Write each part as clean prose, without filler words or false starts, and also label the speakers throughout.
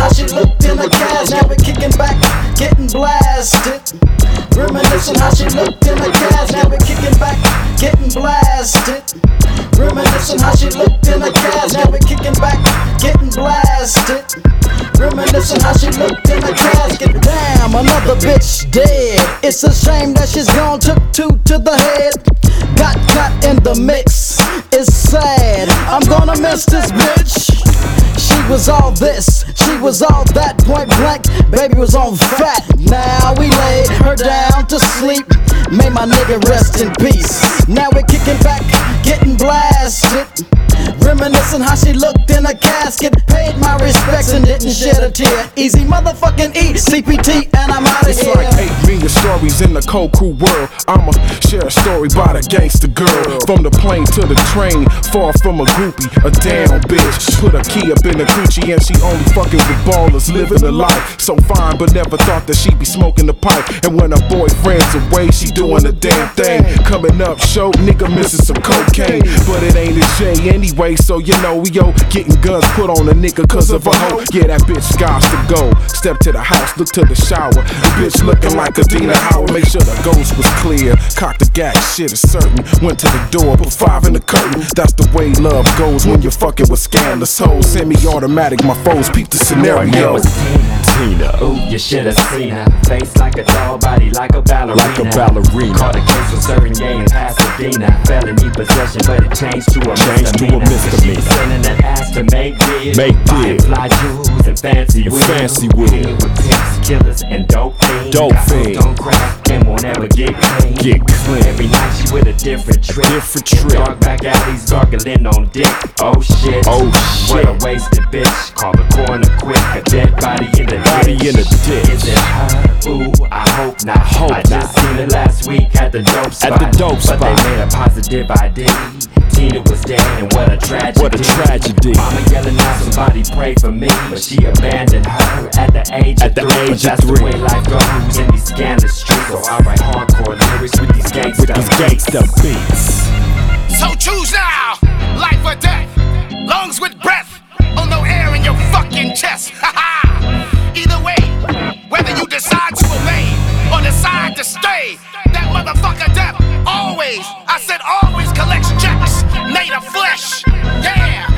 Speaker 1: how she looked in the cash. Now we kicking back, getting blasted. Reminiscing how she looked in the cash. Now we kicking back, getting blasted. Reminiscing how she looked in the cash. Now we kicking back, getting blasted. Reminiscing how she looked in the casket. Damn, another bitch dead. It's a shame that she's gone. Took two to the head. Got caught in the mix. It's sad. I'm gonna miss this bitch. She was all this, she was all that. Point blank, baby was on fat. Now we laid her down to sleep. Made my nigga rest in peace. Now we're kicking back, getting blasted. Reminiscing how she looked in a casket. Paid my respects and didn't shed a tear. Easy motherfucking eat, CPT, and I'm out of here.
Speaker 2: It's like 8 million stories in the cold crew world. I'ma share a story about a gangster girl. From the plane to the train, far from a groupie, a damn bitch. Put a key up in the coochie and she only fucking with ballers, living a life so fine, but never thought that she'd be smoking the pipe. And when her boyfriend's away, she doing the damn thing. Coming up short, nigga missing some cocaine, but it ain't a J anyway. So you know we getting guns put on a nigga cause of a hoe. Yeah, that bitch got to go. Step to the house, look to the shower. The bitch looking like Adina Howard. Make sure the ghost was clear. Cock the gas, shit is certain. Went to the door, put 5 in the curtain. That's the way love goes when you're fucking with scandalous hoes. Semi-automatic, my foes peep the scenario.
Speaker 3: Tina, ooh, you should've seen her. Face like a doll, body like a ballerina.
Speaker 2: Like a ballerina.
Speaker 3: Caught a case for serving gay in Pasadena. Felony possession, but it changed to a misdemeanor. She's sending that ass to make deals. Buying fly jewels and fancy wheels. Dealing with pimps, killers, and dope fiends. Don't crack and won't ever get clean. Every night she with a different trick. Dark back alleys gargling on dick. Oh shit. What a wasted bitch. Call the coroner quick. A dead body in the ditch. Is it her? Ooh, I hope not. I just seen it last week at the dope spot. But they made a positive ID. Tina was dead, and what a tragedy. Mama yelling out, somebody pray for me, but she abandoned her at the age of 3. But that's the way life goes in these scandalous streets. So I write hardcore lyrics with these gangsta beats.
Speaker 4: So choose now, life or death, lungs with breath, oh no air in your fucking chest. Either way, whether you decide to obey or decide to stay, that motherfucker death always, I said always collects checks made of flesh. Yeah.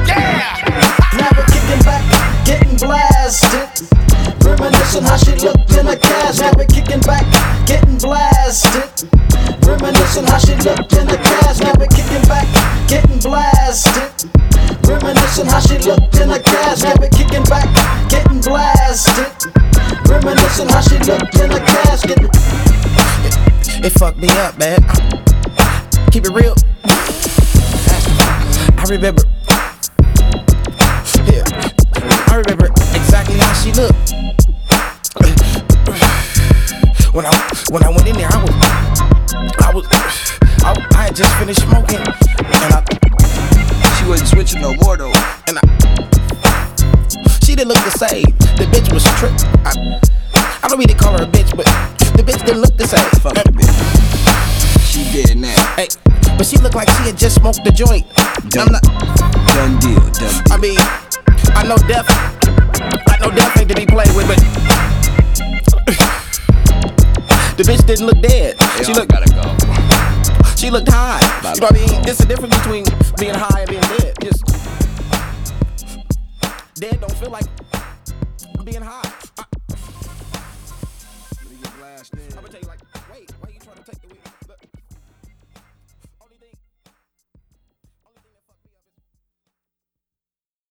Speaker 1: Now we're kicking back, getting blasted. Reminiscing how she looked in the cash. Now we're kicking back, getting blasted. Reminiscing how she looked in the cash. Now we're kicking back, getting blasted. Reminiscing how she looked in the cash. Now we're kicking back, getting blasted. Reminiscing how she looked in the casket.
Speaker 5: It fucked me up, man. Keep it real. I remember. Yeah, I remember exactly how she looked. When I went in there, I had just finished smoking, and
Speaker 6: she wasn't switching no more though.
Speaker 5: And she didn't look the same. The bitch was tripped. I don't mean to call her a bitch, but the bitch didn't look the same.
Speaker 6: Fuck the bitch. She did now.
Speaker 5: Hey, but she looked like she had just smoked the joint.
Speaker 6: Done deal.
Speaker 5: I mean, I know death ain't to be played with, but the bitch didn't look dead.
Speaker 6: She gotta go.
Speaker 5: She looked high. You know what I mean? It's the difference between being high